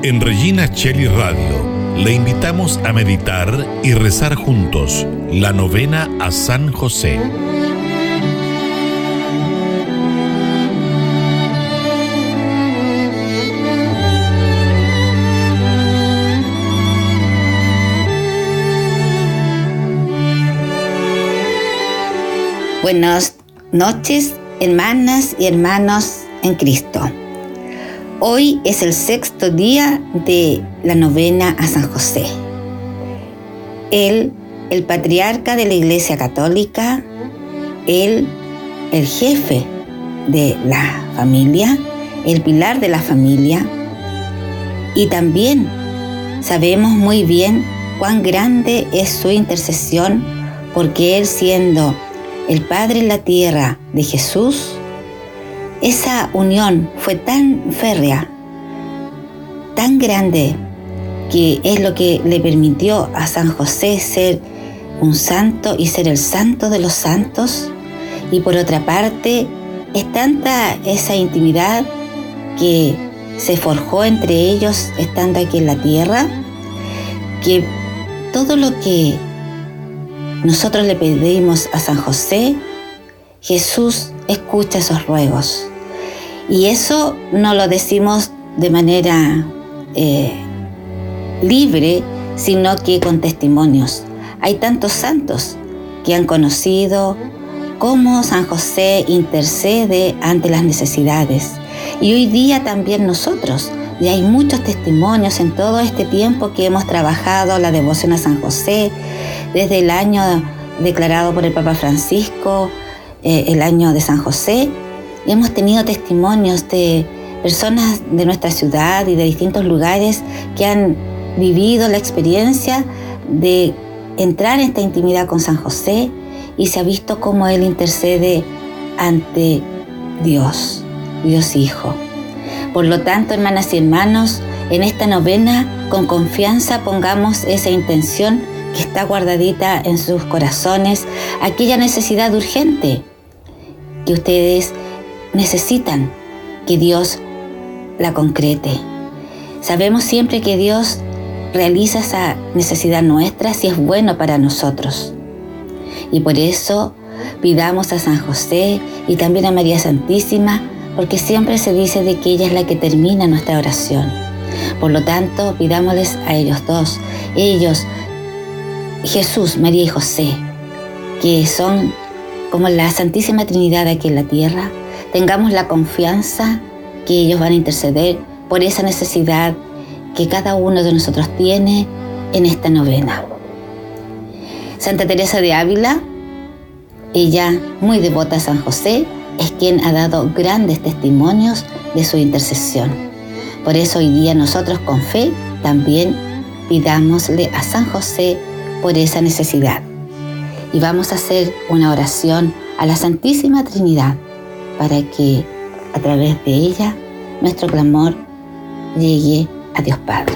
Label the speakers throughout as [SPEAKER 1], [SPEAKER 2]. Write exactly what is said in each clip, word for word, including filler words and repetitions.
[SPEAKER 1] En Regina Coeli Radio le invitamos a meditar y rezar juntos la novena a San José.
[SPEAKER 2] Buenas noches, hermanas y hermanos en Cristo. Hoy es el sexto día de la novena a San José. Él, el patriarca de la Iglesia Católica, él, el jefe de la familia, el pilar de la familia, y también sabemos muy bien cuán grande es su intercesión, porque él, siendo el Padre en la tierra de Jesús, esa unión fue tan férrea, tan grande, que es lo que le permitió a San José ser un santo y ser el santo de los santos. Y por otra parte, es tanta esa intimidad que se forjó entre ellos estando aquí en la tierra, que todo lo que nosotros le pedimos a San José, Jesús escucha esos ruegos. Y eso no lo decimos de manera eh, libre, sino que con testimonios. Hay tantos santos que han conocido cómo San José intercede ante las necesidades. Y hoy día también nosotros, y hay muchos testimonios en todo este tiempo que hemos trabajado la devoción a San José, desde el año declarado por el Papa Francisco, eh, el año de San José. Hemos tenido testimonios de personas de nuestra ciudad y de distintos lugares que han vivido la experiencia de entrar en esta intimidad con San José, y se ha visto cómo él intercede ante Dios, Dios Hijo. Por lo tanto, hermanas y hermanos, en esta novena, con confianza pongamos esa intención que está guardadita en sus corazones, aquella necesidad urgente que ustedes necesitan que Dios la concrete. Sabemos siempre que Dios realiza esa necesidad nuestra si es bueno para nosotros. Y por eso pidamos a San José y también a María Santísima, porque siempre se dice de que ella es la que termina nuestra oración. Por lo tanto, pidámosles a ellos dos, ellos, Jesús, María y José, que son como la Santísima Trinidad aquí en la tierra. Tengamos la confianza que ellos van a interceder por esa necesidad que cada uno de nosotros tiene en esta novena. Santa Teresa de Ávila, ella muy devota a San José, es quien ha dado grandes testimonios de su intercesión. Por eso hoy día nosotros con fe también pidámosle a San José por esa necesidad. Y vamos a hacer una oración a la Santísima Trinidad para que a través de ella nuestro clamor llegue a Dios Padre.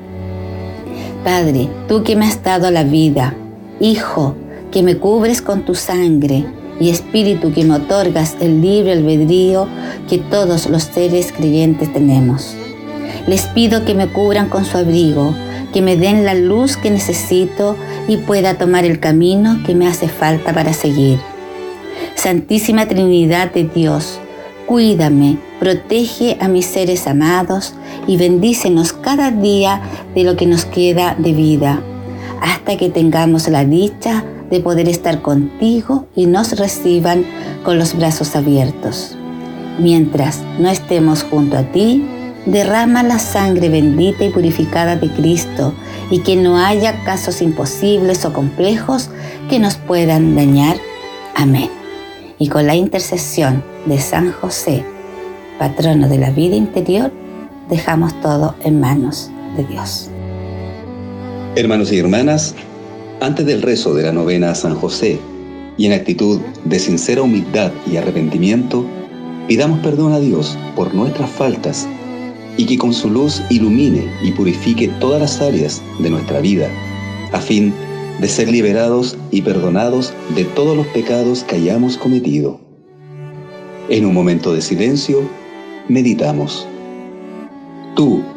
[SPEAKER 2] Padre, tú que me has dado la vida, Hijo, que me cubres con tu sangre, y Espíritu, que me otorgas el libre albedrío que todos los seres creyentes tenemos. Les pido que me cubran con su abrigo, que me den la luz que necesito y pueda tomar el camino que me hace falta para seguir. Santísima Trinidad de Dios, cuídame, protege a mis seres amados y bendícenos cada día de lo que nos queda de vida, hasta que tengamos la dicha de poder estar contigo y nos reciban con los brazos abiertos. Mientras no estemos junto a ti, derrama la sangre bendita y purificada de Cristo, y que no haya casos imposibles o complejos que nos puedan dañar. Amén. Y con la intercesión de San José, patrono de la vida interior, dejamos todo en manos de Dios.
[SPEAKER 3] Hermanos y hermanas, antes del rezo de la novena a San José, y en actitud de sincera humildad y arrepentimiento, pidamos perdón a Dios por nuestras faltas, y que con su luz ilumine y purifique todas las áreas de nuestra vida, a fin de ser liberados y perdonados de todos los pecados que hayamos cometido. En un momento de silencio, meditamos. Tú,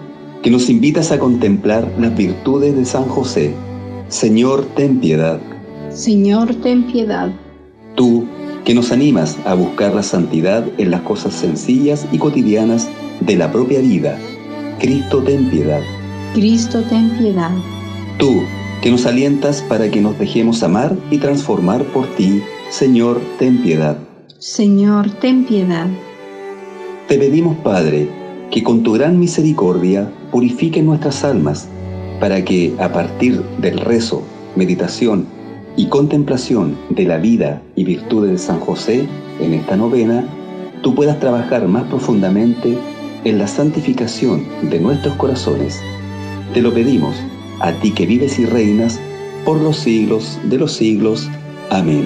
[SPEAKER 3] que nos invitas a contemplar las virtudes de San José, Señor, ten piedad.
[SPEAKER 4] Señor, ten piedad.
[SPEAKER 3] Tú, que nos animas a buscar la santidad en las cosas sencillas y cotidianas de la propia vida, Cristo, ten piedad.
[SPEAKER 4] Cristo, ten piedad.
[SPEAKER 3] Tú, que nos alientas para que nos dejemos amar y transformar por ti, Señor, ten piedad.
[SPEAKER 4] Señor, ten piedad.
[SPEAKER 3] Te pedimos, Padre, que con tu gran misericordia purifiques nuestras almas, para que, a partir del rezo, meditación y contemplación de la vida y virtudes de San José en esta novena, tú puedas trabajar más profundamente en la santificación de nuestros corazones. Te lo pedimos, a ti que vives y reinas por los siglos de los siglos. Amén.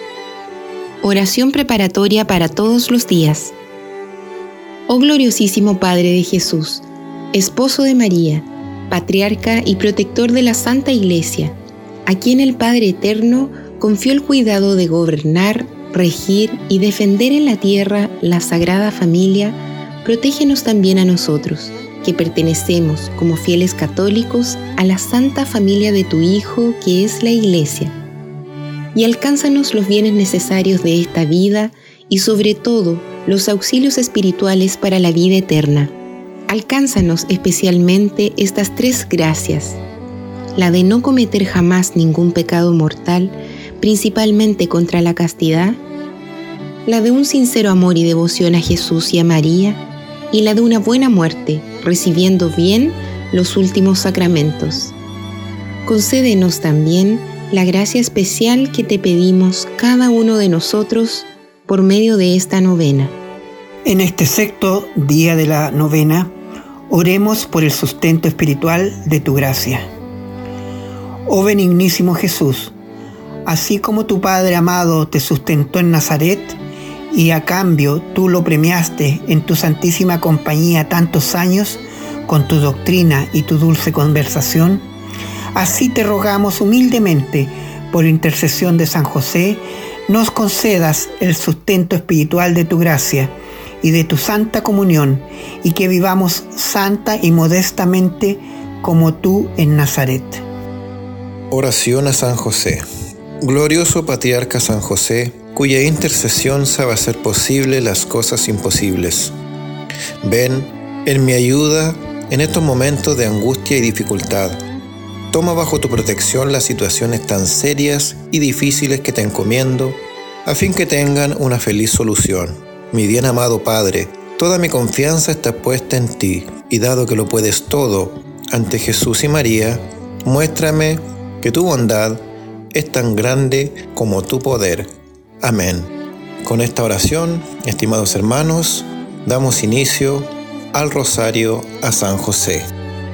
[SPEAKER 5] Oración preparatoria para todos los días. Oh gloriosísimo Padre de Jesús, esposo de María, patriarca y protector de la Santa Iglesia, a quien el Padre Eterno confió el cuidado de gobernar, regir y defender en la tierra la Sagrada Familia, protégenos también a nosotros, que pertenecemos como fieles católicos a la Santa Familia de tu Hijo, que es la Iglesia. Y alcánzanos los bienes necesarios de esta vida y sobre todo los auxilios espirituales para la vida eterna. Alcánzanos especialmente estas tres gracias: la de no cometer jamás ningún pecado mortal, principalmente contra la castidad, la de un sincero amor y devoción a Jesús y a María, y la de una buena muerte, recibiendo bien los últimos sacramentos. Concédenos también la gracia especial que te pedimos cada uno de nosotros por medio de esta novena.
[SPEAKER 6] En este sexto día de la novena, oremos por el sustento espiritual de tu gracia. Oh benignísimo Jesús, así como tu Padre amado te sustentó en Nazaret, y a cambio tú lo premiaste en tu santísima compañía tantos años con tu doctrina y tu dulce conversación, así te rogamos humildemente, por intercesión de San José, nos concedas el sustento espiritual de tu gracia y de tu santa comunión, y que vivamos santa y modestamente como tú en Nazaret.
[SPEAKER 7] Oración a San José. Glorioso Patriarca San José, cuya intercesión sabe hacer posible las cosas imposibles. Ven en mi ayuda en estos momentos de angustia y dificultad. Toma bajo tu protección las situaciones tan serias y difíciles que te encomiendo, a fin que tengan una feliz solución. Mi bien amado Padre, toda mi confianza está puesta en ti, y dado que lo puedes todo ante Jesús y María, muéstrame que tu bondad es tan grande como tu poder. Amén. Con esta oración, estimados hermanos, damos inicio al Rosario a San José.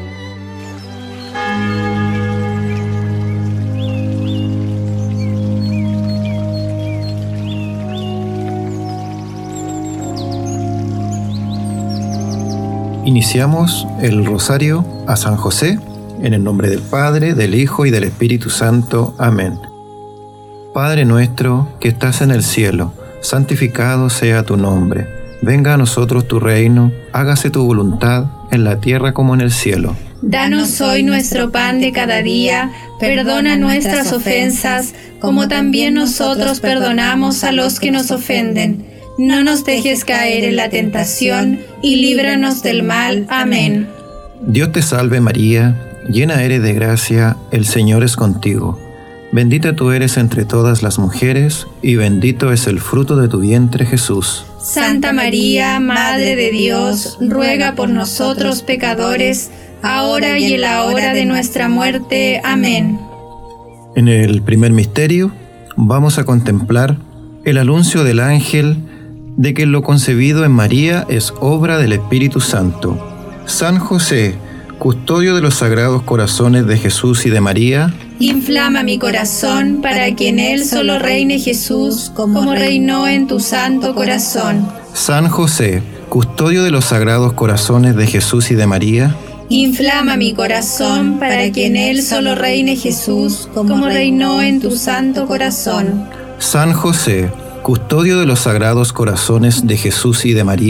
[SPEAKER 7] Iniciamos el Rosario a San José, en el nombre del Padre, del Hijo y del Espíritu Santo. Amén. Padre nuestro que estás en el cielo, santificado sea tu nombre. Venga a nosotros tu reino, hágase tu voluntad, en la tierra como en el cielo.
[SPEAKER 8] Danos hoy nuestro pan de cada día, perdona nuestras ofensas, como también nosotros perdonamos a los que nos ofenden. No nos dejes caer en la tentación, y líbranos del mal. Amén.
[SPEAKER 7] Dios te salve María, llena eres de gracia, el Señor es contigo. Bendita tú eres entre todas las mujeres, y bendito es el fruto de tu vientre, Jesús.
[SPEAKER 8] Santa María, Madre de Dios, ruega por nosotros pecadores, ahora y en la hora de nuestra muerte. Amén.
[SPEAKER 7] En el primer misterio vamos a contemplar el anuncio del ángel de que lo concebido en María es obra del Espíritu Santo. San José, custodio de los sagrados corazones de Jesús y de María,
[SPEAKER 8] inflama mi corazón para que en él solo reine Jesús, como reinó en tu santo corazón.
[SPEAKER 7] San José, custodio de los sagrados corazones de Jesús y de María,
[SPEAKER 8] inflama mi corazón para que en él solo reine Jesús, como reinó en tu santo corazón.
[SPEAKER 7] San José, custodio de los sagrados corazones de Jesús y de María,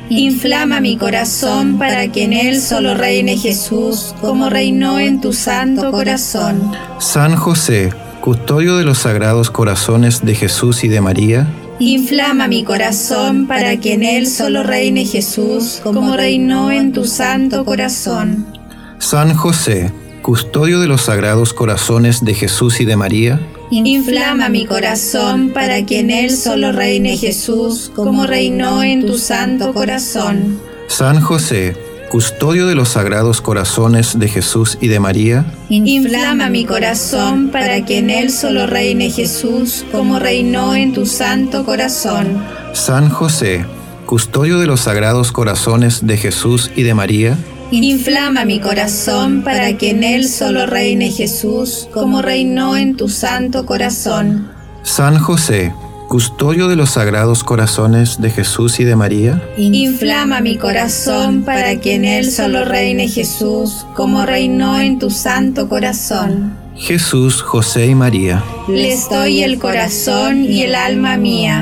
[SPEAKER 8] Inflama mi corazón para que en él solo reine Jesús, como reinó en tu santo corazón.
[SPEAKER 7] San José, custodio de los sagrados corazones de Jesús y de María,
[SPEAKER 8] inflama mi corazón para que en él solo reine Jesús, como reinó en tu santo corazón.
[SPEAKER 7] San José, custodio de los sagrados corazones de Jesús y de María,
[SPEAKER 8] inflama mi corazón para que en él solo reine Jesús, como reinó en tu santo corazón.
[SPEAKER 7] San José, custodio de los sagrados corazones de Jesús y de María,
[SPEAKER 8] inflama mi corazón para que en él solo reine Jesús, como reinó en tu santo corazón.
[SPEAKER 7] San José, custodio de los sagrados corazones de Jesús y de María,
[SPEAKER 8] inflama mi corazón para que en él solo reine Jesús, como reinó en tu santo corazón.
[SPEAKER 7] San José, custodio de los sagrados corazones de Jesús y de María,
[SPEAKER 8] inflama mi corazón para que en él solo reine Jesús, como reinó en tu santo corazón.
[SPEAKER 7] Jesús, José y María,
[SPEAKER 8] les doy el corazón y el alma mía.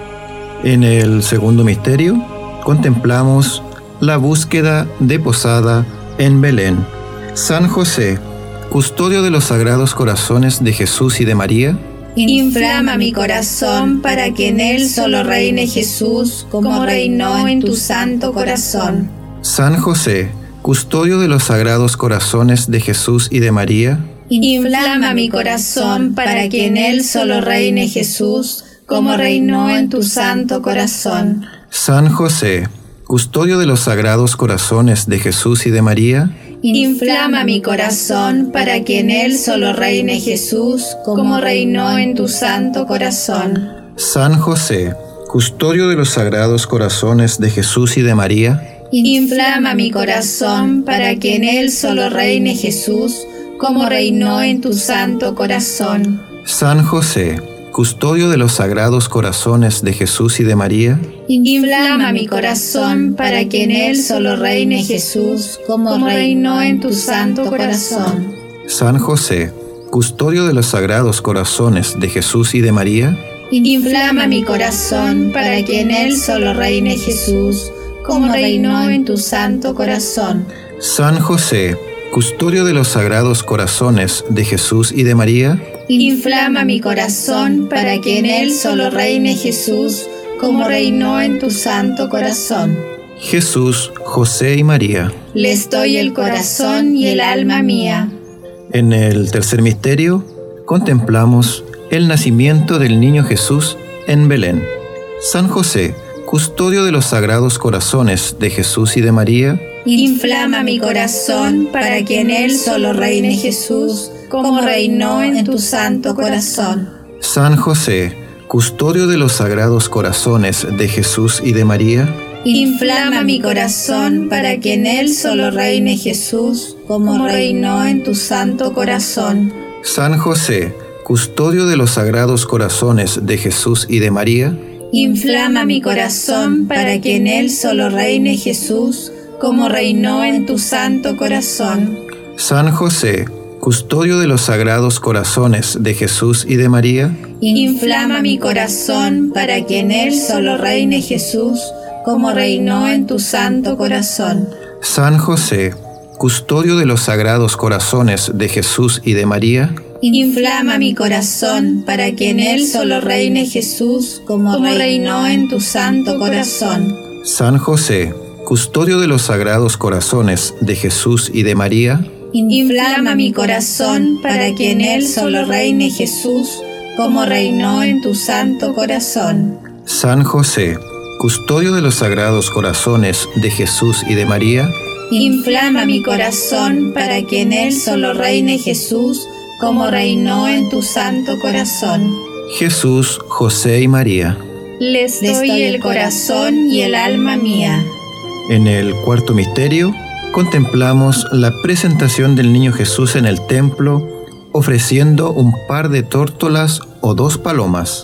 [SPEAKER 7] En el segundo misterio, contemplamos la búsqueda de posada en Belén. San José, custodio de los sagrados corazones de Jesús y de María,
[SPEAKER 8] inflama mi corazón para que en él solo reine Jesús, como reinó en tu santo corazón.
[SPEAKER 7] San José, custodio de los sagrados corazones de Jesús y de María,
[SPEAKER 8] inflama mi corazón para que en él solo reine Jesús, como reinó en tu santo corazón.
[SPEAKER 7] San José, custodio de los sagrados corazones de Jesús y de María,
[SPEAKER 8] inflama mi corazón para que en él solo reine Jesús, como reinó en tu santo corazón.
[SPEAKER 7] San José, custodio de los sagrados corazones de Jesús y de María,
[SPEAKER 8] inflama mi corazón para que en él solo reine Jesús, como reinó en tu santo corazón.
[SPEAKER 7] San José, custodio de los sagrados corazones de Jesús y de María,
[SPEAKER 8] inflama mi corazón para que en él solo reine Jesús, como reinó en tu santo corazón.
[SPEAKER 7] San José, custodio de los sagrados corazones de Jesús y de María,
[SPEAKER 8] inflama mi corazón para que en él solo reine Jesús, como reinó en tu santo corazón.
[SPEAKER 7] San José, custodio de los sagrados corazones de Jesús y de María,
[SPEAKER 8] inflama mi corazón para que en él solo reine Jesús, como reinó en tu santo corazón.
[SPEAKER 7] Jesús, José y María,
[SPEAKER 8] les doy el corazón y el alma mía.
[SPEAKER 7] En el tercer misterio, contemplamos el nacimiento del niño Jesús en Belén. San José, custodio de los sagrados corazones de Jesús y de María,
[SPEAKER 8] inflama mi corazón para que en él solo reine Jesús, como reinó en tu santo corazón.
[SPEAKER 7] San José, custodio de los sagrados corazones de Jesús y de María,
[SPEAKER 8] inflama mi corazón para que en él solo reine Jesús, como reinó en tu santo corazón.
[SPEAKER 7] San José, custodio de los sagrados corazones de Jesús y de María,
[SPEAKER 8] inflama mi corazón para que en él solo reine Jesús, como reinó en tu santo corazón.
[SPEAKER 7] San José, custodio de los sagrados corazones de Jesús y de María,
[SPEAKER 8] inflama mi corazón para que en él solo reine Jesús, como reinó en tu santo corazón.
[SPEAKER 7] San José, custodio de los sagrados corazones de Jesús y de María,
[SPEAKER 8] inflama mi corazón para que en él solo reine Jesús, como reinó en tu santo corazón.
[SPEAKER 7] San José, custodio de los sagrados corazones de Jesús y de María,
[SPEAKER 8] inflama mi corazón para que en él solo reine Jesús, como reinó en tu santo corazón.
[SPEAKER 7] San José, custodio de los sagrados corazones de Jesús y de María,
[SPEAKER 8] inflama mi corazón para que en él solo reine Jesús, como reinó en tu santo corazón.
[SPEAKER 7] Jesús, José y María,
[SPEAKER 8] les doy el corazón y el alma mía.
[SPEAKER 7] En el cuarto misterio, contemplamos la presentación del niño Jesús en el templo, ofreciendo un par de tórtolas o dos palomas.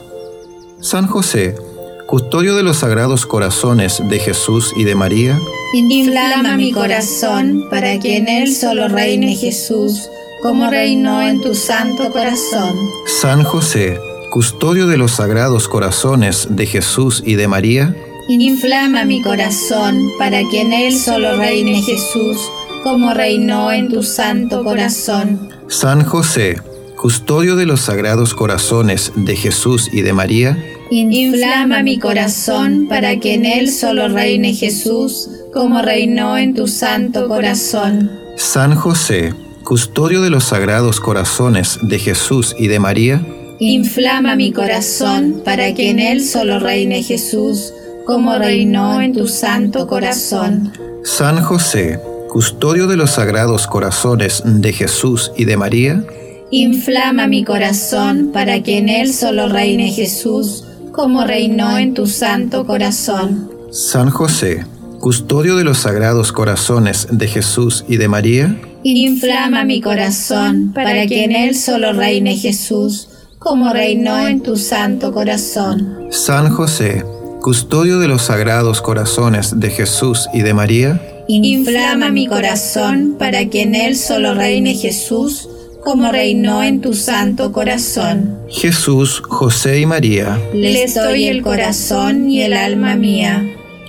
[SPEAKER 7] San José, custodio de los sagrados corazones de Jesús y de María,
[SPEAKER 8] inflama mi corazón para que en él solo reine Jesús, como reinó en tu santo corazón.
[SPEAKER 7] San José, custodio de los sagrados corazones de Jesús y de María,
[SPEAKER 8] Inflama mi corazón para que en él solo reine Jesús, como reinó en tu santo corazón.
[SPEAKER 7] San José, custodio de los sagrados corazones de Jesús y de María,
[SPEAKER 8] inflama mi corazón para que en él solo reine Jesús, como reinó en tu santo corazón.
[SPEAKER 7] San José, custodio de los sagrados corazones de Jesús y de María,
[SPEAKER 8] inflama mi corazón para que en él solo reine Jesús, como reinó en tu santo corazón.
[SPEAKER 7] San José, custodio de los sagrados corazones de Jesús y de María,
[SPEAKER 8] inflama mi corazón para que en él solo reine Jesús, como reinó en tu santo corazón.
[SPEAKER 7] San José, custodio de los sagrados corazones de Jesús y de María,
[SPEAKER 8] inflama mi corazón para que en él solo reine Jesús, como reinó en tu santo corazón.
[SPEAKER 7] San José, custodio de los sagrados corazones de Jesús y de María,
[SPEAKER 8] inflama mi corazón para que en él solo reine Jesús, como reinó en tu santo corazón.
[SPEAKER 7] Jesús, José y María,
[SPEAKER 8] les doy el corazón y el alma mía.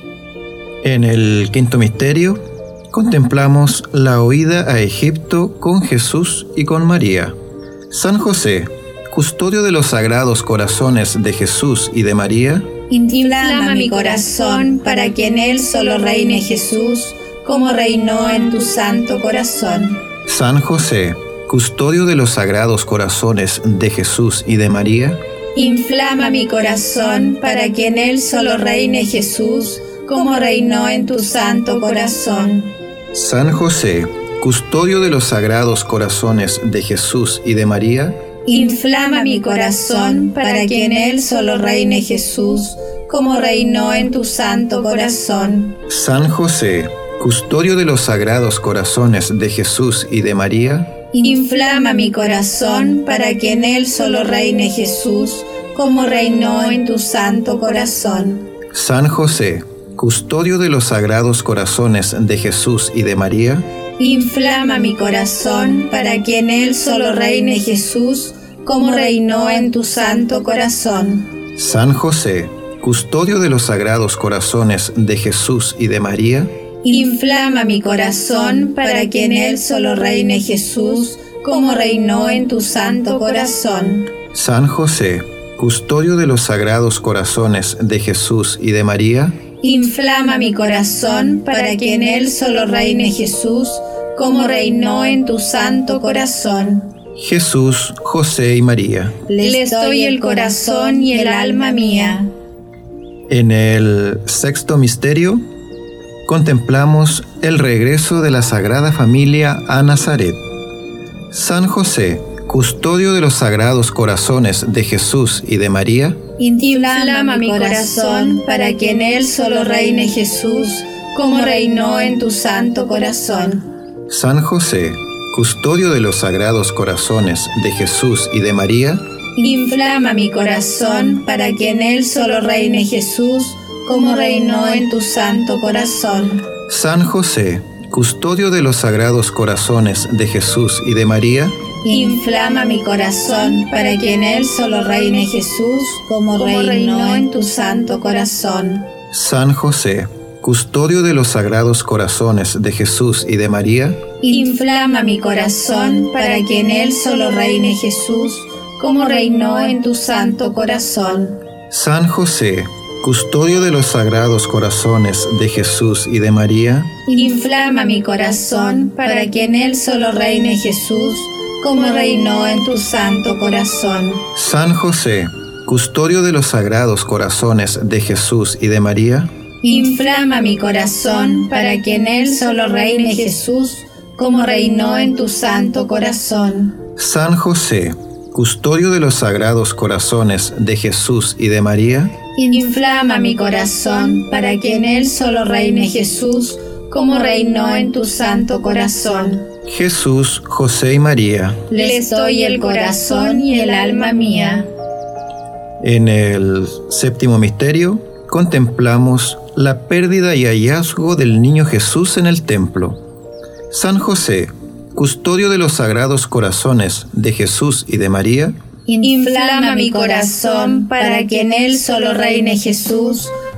[SPEAKER 7] En el quinto misterio, contemplamos la huida a Egipto con Jesús y con María. San José, custodio de los sagrados corazones de Jesús y de María,
[SPEAKER 8] inflama mi corazón para que en él solo reine Jesús, como reinó en tu santo corazón.
[SPEAKER 7] San José, custodio de los sagrados corazones de Jesús y de María,
[SPEAKER 8] inflama mi corazón para que en él solo reine Jesús, como reinó en tu santo corazón.
[SPEAKER 7] San José, custodio de los sagrados corazones de Jesús y de María,
[SPEAKER 8] inflama mi corazón para que en él solo reine Jesús, como reinó en tu santo corazón.
[SPEAKER 7] San José, custodio de los sagrados corazones de Jesús y de María,
[SPEAKER 8] inflama mi corazón para que en él solo reine Jesús, como reinó en tu santo corazón.
[SPEAKER 7] San José, custodio de los sagrados corazones de Jesús y de María,
[SPEAKER 8] inflama mi corazón para que en él solo reine Jesús, como reinó en tu santo corazón.
[SPEAKER 7] San José, custodio de los sagrados corazones de Jesús y de María,
[SPEAKER 8] inflama mi corazón para que en él solo reine Jesús, como reinó en tu santo corazón.
[SPEAKER 7] San José, custodio de los sagrados corazones de Jesús y de María,
[SPEAKER 8] inflama mi corazón para que en él solo reine Jesús, como reinó en tu santo corazón.
[SPEAKER 7] Jesús, José y María,
[SPEAKER 8] les doy el corazón y el alma mía.
[SPEAKER 7] En el sexto misterio, contemplamos el regreso de la Sagrada Familia a Nazaret. San José, custodio de los sagrados corazones de Jesús y de María,
[SPEAKER 8] inflama mi corazón para que en él solo reine Jesús, como reinó en tu santo corazón.
[SPEAKER 7] San José, custodio de los sagrados corazones de Jesús y de María,
[SPEAKER 8] inflama mi corazón para que en él solo reine Jesús, como reinó en tu santo corazón.
[SPEAKER 7] San José, custodio de los sagrados corazones de Jesús y de María,
[SPEAKER 8] inflama mi corazón para que en él solo reine Jesús, como, como reinó en tu santo corazón.
[SPEAKER 7] San José, custodio de los sagrados corazones de Jesús y de María,
[SPEAKER 8] inflama mi corazón para que en él solo reine Jesús, como reinó en tu santo corazón.
[SPEAKER 7] San José, custodio de los sagrados corazones de Jesús y de María,
[SPEAKER 8] inflama mi corazón para que en él solo reine Jesús, como reinó en tu santo corazón.
[SPEAKER 7] San José, custodio de los sagrados corazones de Jesús y de María,
[SPEAKER 8] inflama mi corazón para que en él solo reine Jesús, como reinó en tu santo corazón.
[SPEAKER 7] San José, custodio de los sagrados corazones de Jesús y de María,
[SPEAKER 8] inflama mi corazón para que en él solo reine Jesús, como reinó en tu santo corazón.
[SPEAKER 7] Jesús, José y María,
[SPEAKER 8] les doy el corazón y el alma mía.
[SPEAKER 7] En el séptimo misterio, contemplamos la pérdida y hallazgo del niño Jesús en el templo. San José, custodio de los sagrados corazones de Jesús y de María,
[SPEAKER 8] inflama mi corazón para que en él solo reine Jesús,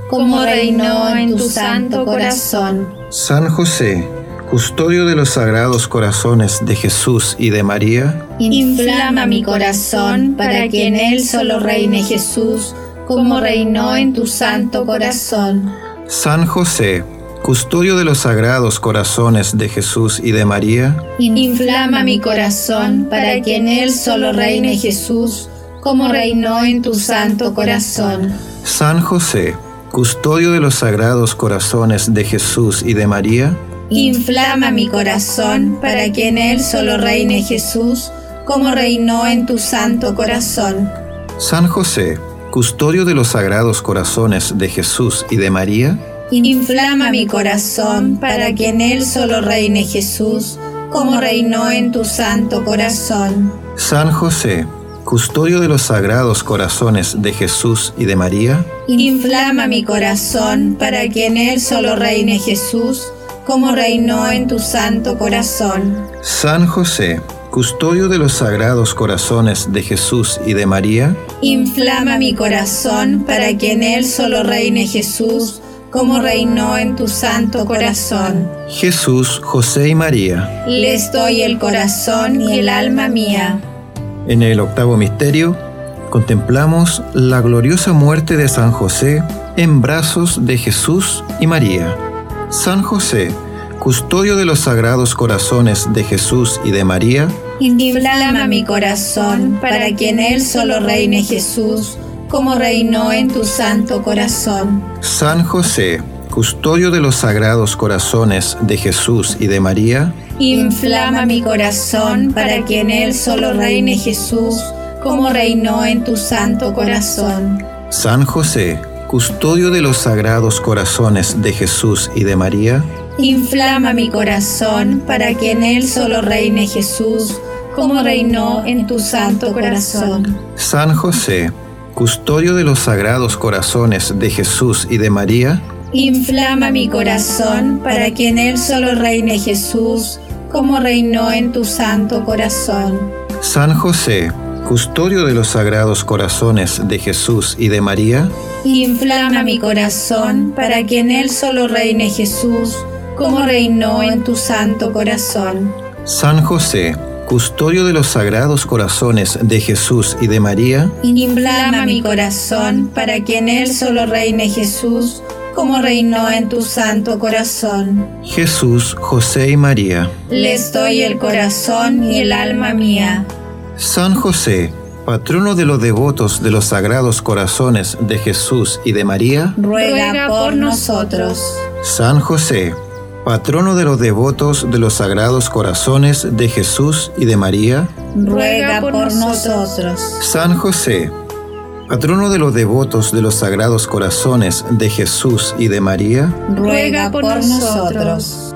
[SPEAKER 8] como reinó en tu santo corazón.
[SPEAKER 7] San José, custodio de los sagrados corazones de Jesús y de María,
[SPEAKER 8] inflama mi corazón para que en él solo reine Jesús, como reinó en tu santo corazón.
[SPEAKER 7] San José, custodio de los sagrados corazones de Jesús y de María,
[SPEAKER 8] inflama mi corazón para que en él solo reine Jesús, como reinó en tu santo corazón.
[SPEAKER 7] San José, custodio de los sagrados corazones de Jesús y de María,
[SPEAKER 8] inflama mi corazón para que en él solo reine Jesús, como reinó en tu santo corazón.
[SPEAKER 7] San José, custodio de los sagrados corazones de Jesús y de María,
[SPEAKER 8] inflama mi corazón para que en él solo reine Jesús, como reinó en tu santo corazón.
[SPEAKER 7] San José, custodio de los sagrados corazones de Jesús y de María,
[SPEAKER 8] inflama mi corazón para que en él solo reine Jesús, como reinó en tu santo corazón.
[SPEAKER 7] San José, custodio de los sagrados corazones de Jesús y de María,
[SPEAKER 8] inflama mi corazón para que en él solo reine Jesús, como reinó en tu santo corazón.
[SPEAKER 7] Jesús, José y María,
[SPEAKER 8] les doy el corazón y el alma mía.
[SPEAKER 7] En el octavo misterio, contemplamos la gloriosa muerte de San José en brazos de Jesús y María. San José, custodio de los sagrados corazones de Jesús y de María,
[SPEAKER 8] inflama mi corazón para que en él solo reine Jesús, como reinó en tu santo corazón.
[SPEAKER 7] San José, custodio de los sagrados corazones de Jesús y de María,
[SPEAKER 8] inflama mi corazón para que en él solo reine Jesús, como reinó en tu santo corazón.
[SPEAKER 7] San José, custodio de los sagrados corazones de Jesús y de María,
[SPEAKER 8] inflama mi corazón para que en él solo reine Jesús, como reinó en tu santo corazón.
[SPEAKER 7] San José, custodio de los sagrados corazones de Jesús y de María,
[SPEAKER 8] inflama mi corazón para que en él solo reine Jesús, como reinó en tu santo corazón.
[SPEAKER 7] San José, custodio de los sagrados corazones de Jesús y de María,
[SPEAKER 8] inflama mi corazón para que en él solo reine Jesús, como reinó en tu santo corazón.
[SPEAKER 7] San José, custodio de los sagrados corazones de Jesús y de María,
[SPEAKER 8] inflama mi corazón para que en él solo reine Jesús, como reinó en tu santo corazón.
[SPEAKER 7] Jesús, José y María,
[SPEAKER 8] les doy el corazón y el alma mía.
[SPEAKER 7] San José, patrono de los devotos de los sagrados corazones de Jesús y de María,
[SPEAKER 8] ruega por nosotros.
[SPEAKER 7] San José, patrono de los devotos de los sagrados corazones de Jesús y de María,
[SPEAKER 8] ruega por nosotros.
[SPEAKER 7] San José, patrono de los devotos de los sagrados corazones de Jesús y de María,
[SPEAKER 8] ruega por nosotros.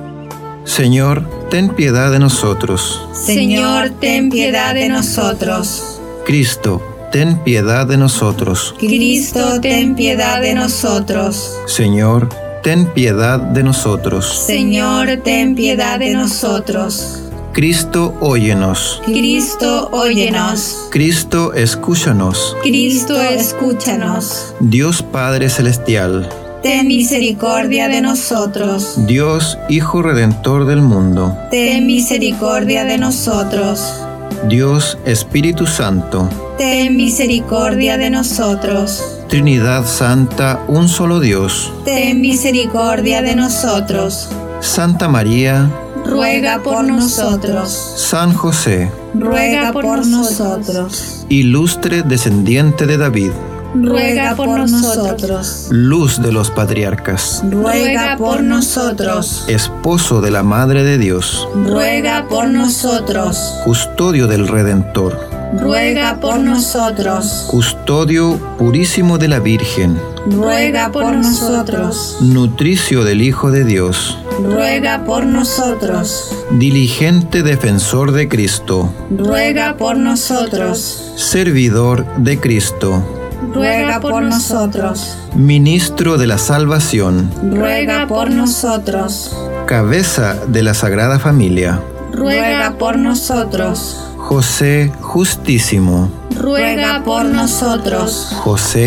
[SPEAKER 7] Señor, ten piedad de nosotros.
[SPEAKER 8] Señor, ten piedad de nosotros.
[SPEAKER 7] Cristo, ten piedad de nosotros.
[SPEAKER 8] Cristo, ten piedad de nosotros.
[SPEAKER 7] Señor, ten piedad de nosotros.
[SPEAKER 8] Señor, ten piedad de nosotros.
[SPEAKER 7] Cristo, óyenos.
[SPEAKER 8] Cristo, óyenos.
[SPEAKER 7] Cristo, escúchanos.
[SPEAKER 8] Cristo, escúchanos.
[SPEAKER 7] Dios Padre Celestial,
[SPEAKER 8] ten misericordia de nosotros.
[SPEAKER 7] Dios Hijo Redentor del mundo,
[SPEAKER 8] ten misericordia de nosotros.
[SPEAKER 7] Dios Espíritu Santo,
[SPEAKER 8] ten misericordia de nosotros.
[SPEAKER 7] Trinidad Santa, un solo Dios,
[SPEAKER 8] ten misericordia de nosotros.
[SPEAKER 7] Santa María,
[SPEAKER 8] ruega por nosotros.
[SPEAKER 7] San José,
[SPEAKER 8] ruega por nosotros.
[SPEAKER 7] Ilustre descendiente de David,
[SPEAKER 8] ruega por nosotros.
[SPEAKER 7] Luz de los patriarcas,
[SPEAKER 8] ruega por nosotros.
[SPEAKER 7] Esposo de la Madre de Dios,
[SPEAKER 8] ruega por nosotros.
[SPEAKER 7] Custodio del Redentor,
[SPEAKER 8] ruega por nosotros.
[SPEAKER 7] Custodio purísimo de la Virgen,
[SPEAKER 8] ruega por nosotros.
[SPEAKER 7] Nutricio del Hijo de Dios,
[SPEAKER 8] ruega por nosotros.
[SPEAKER 7] Diligente defensor de Cristo,
[SPEAKER 8] ruega por nosotros.
[SPEAKER 7] Servidor de Cristo,
[SPEAKER 8] ruega por nosotros.
[SPEAKER 7] Ministro de la Salvación,
[SPEAKER 8] ruega por nosotros.
[SPEAKER 7] Cabeza de la Sagrada Familia,
[SPEAKER 8] ruega por nosotros.
[SPEAKER 7] José Justísimo,
[SPEAKER 8] ruega por nosotros.
[SPEAKER 7] José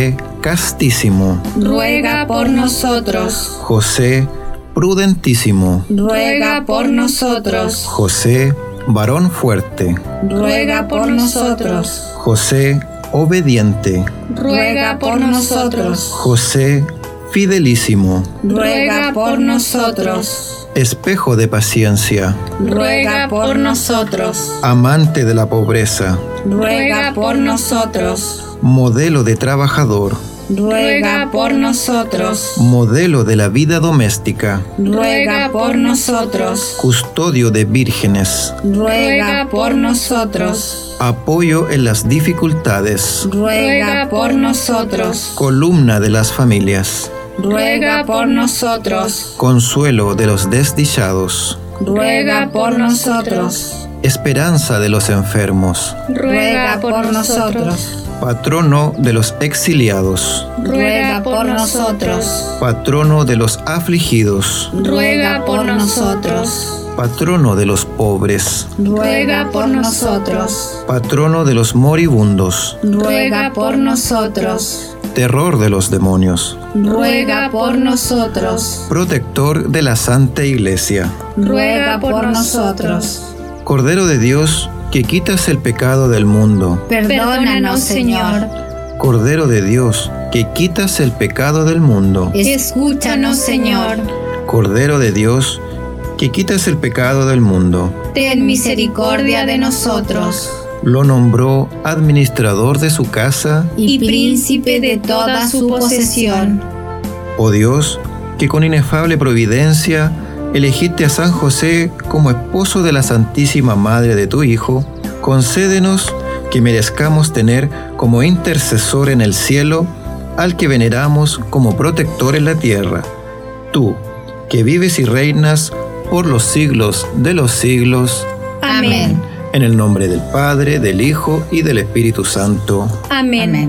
[SPEAKER 7] castísimo,
[SPEAKER 8] ruega por nosotros.
[SPEAKER 7] José prudentísimo,
[SPEAKER 8] Ruega por nosotros.
[SPEAKER 7] José varón fuerte,
[SPEAKER 8] Ruega por nosotros.
[SPEAKER 7] José obediente,
[SPEAKER 8] Ruega por nosotros.
[SPEAKER 7] José fidelísimo,
[SPEAKER 8] Ruega por nosotros.
[SPEAKER 7] espejo de paciencia,
[SPEAKER 8] Ruega por nosotros.
[SPEAKER 7] amante de la pobreza,
[SPEAKER 8] Ruega por nosotros.
[SPEAKER 7] modelo de trabajador,
[SPEAKER 8] Ruega por nosotros.
[SPEAKER 7] modelo de la vida doméstica,
[SPEAKER 8] Ruega por nosotros.
[SPEAKER 7] custodio de vírgenes,
[SPEAKER 8] Ruega por nosotros.
[SPEAKER 7] apoyo en las dificultades,
[SPEAKER 8] Ruega por nosotros.
[SPEAKER 7] columna de las familias,
[SPEAKER 8] Ruega por nosotros.
[SPEAKER 7] consuelo de los desdichados,
[SPEAKER 8] Ruega por nosotros.
[SPEAKER 7] esperanza de los enfermos,
[SPEAKER 8] Ruega por nosotros.
[SPEAKER 7] patrono de los exiliados,
[SPEAKER 8] Ruega por nosotros.
[SPEAKER 7] patrono de los afligidos,
[SPEAKER 8] Ruega por nosotros.
[SPEAKER 7] patrono de los pobres,
[SPEAKER 8] Ruega por nosotros.
[SPEAKER 7] patrono de los moribundos,
[SPEAKER 8] Ruega por nosotros.
[SPEAKER 7] terror de los demonios,
[SPEAKER 8] Ruega por nosotros.
[SPEAKER 7] protector de la Santa Iglesia,
[SPEAKER 8] Ruega por nosotros.
[SPEAKER 7] Cordero de Dios, que quitas el pecado del mundo,
[SPEAKER 8] Perdónanos, Señor.
[SPEAKER 7] Cordero de Dios, que quitas el pecado del mundo,
[SPEAKER 8] Escúchanos, Señor.
[SPEAKER 7] Cordero de Dios, que quitas el pecado del mundo.
[SPEAKER 8] Ten misericordia de nosotros.
[SPEAKER 7] Lo nombró administrador de su casa,
[SPEAKER 8] Y príncipe de toda su posesión.
[SPEAKER 7] oh Dios, que con inefable providencia elegiste a San José como esposo de la Santísima Madre de tu Hijo, concédenos que merezcamos tener como intercesor en el cielo al que veneramos como protector en la tierra. Tú, que vives y reinas por los siglos de los siglos.
[SPEAKER 8] Amén.
[SPEAKER 7] En el nombre del Padre, del Hijo y del Espíritu Santo.
[SPEAKER 8] Amén.
[SPEAKER 2] Amén.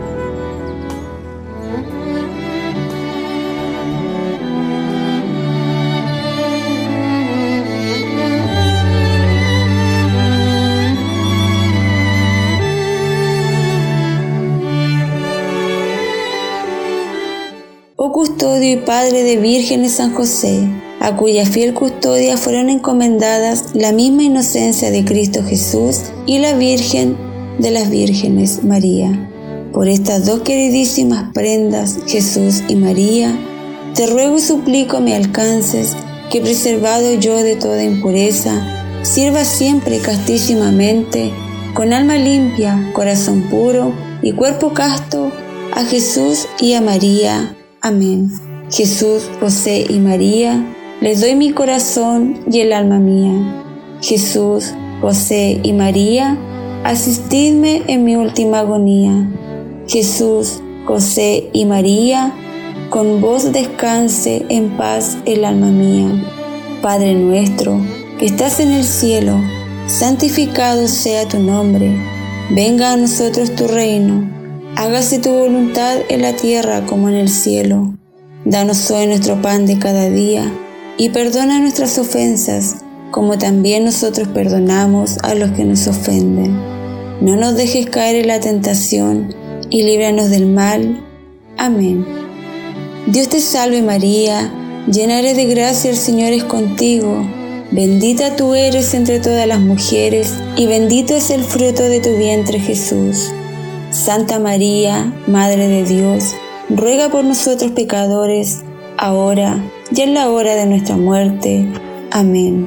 [SPEAKER 2] Oh custodio y padre de vírgenes San José, a cuya fiel custodia fueron encomendadas la misma inocencia de Cristo Jesús y la Virgen de las Vírgenes, María. Por estas dos queridísimas prendas, Jesús y María, te ruego y suplico me alcances, que preservado yo de toda impureza, sirva siempre castísimamente, con alma limpia, corazón puro y cuerpo casto, a Jesús y a María. Amén. Jesús, José y María, les doy mi corazón y el alma mía. Jesús, José y María, asistidme en mi última agonía. Jesús, José y María, con vos descanse en paz el alma mía. Padre nuestro, que estás en el cielo, santificado sea tu nombre. Venga a nosotros tu reino. Hágase tu voluntad en la tierra como en el cielo. Danos hoy nuestro pan de cada día, y perdona nuestras ofensas, como también nosotros perdonamos a los que nos ofenden. No nos dejes caer en la tentación, y líbranos del mal. Amén. Dios te salve María, llena eres de gracia, el Señor es contigo. Bendita tú eres entre todas las mujeres, y bendito es el fruto de tu vientre Jesús. Santa María, Madre de Dios, ruega por nosotros pecadores, ahora y en la hora de nuestra muerte. Amén.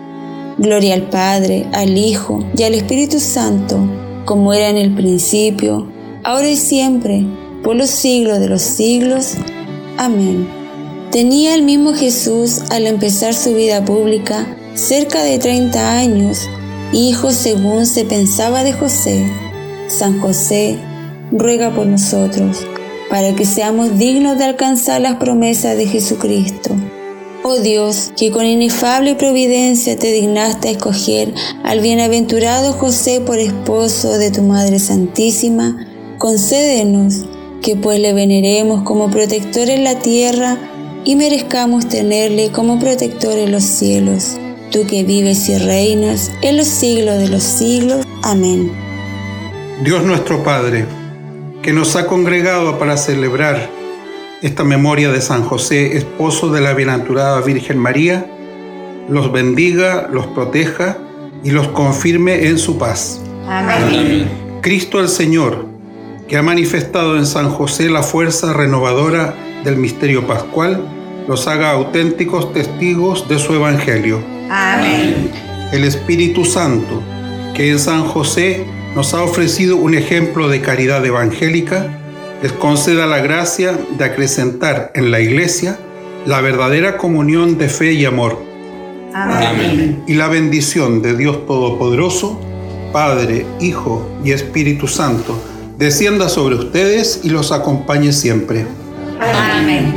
[SPEAKER 2] Gloria al Padre, al Hijo y al Espíritu Santo, como era en el principio, ahora y siempre, por los siglos de los siglos. Amén. Tenía el mismo Jesús, al empezar su vida pública, cerca de treinta años, hijo según se pensaba de José. San José, ruega por nosotros, para que seamos dignos de alcanzar las promesas de Jesucristo. Oh Dios, que con inefable providencia te dignaste a escoger al bienaventurado José por esposo de tu Madre Santísima, concédenos que pues le veneremos como protector en la tierra y merezcamos tenerle como protector en los cielos. Tú que vives y reinas en los siglos de los siglos. Amén.
[SPEAKER 9] Dios nuestro Padre, que nos ha congregado para celebrar esta memoria de San José, esposo de la bienaventurada Virgen María, los bendiga, los proteja y los confirme en su paz.
[SPEAKER 2] Amén.
[SPEAKER 9] Cristo el Señor, que ha manifestado en San José la fuerza renovadora del misterio pascual, los haga auténticos testigos de su evangelio.
[SPEAKER 2] Amén.
[SPEAKER 9] El Espíritu Santo, que en San José nos ha ofrecido un ejemplo de caridad evangélica, les conceda la gracia de acrecentar en la Iglesia la verdadera comunión de fe y amor.
[SPEAKER 2] Amén.
[SPEAKER 9] Y la bendición de Dios Todopoderoso, Padre, Hijo y Espíritu Santo, descienda sobre ustedes y los acompañe siempre.
[SPEAKER 2] Amén.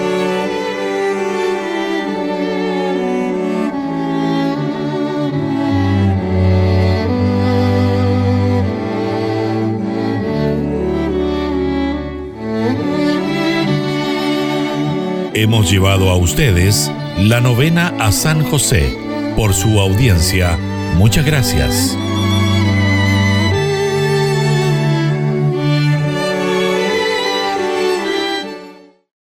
[SPEAKER 1] Hemos llevado a ustedes la novena a San José. Por su audiencia, muchas gracias.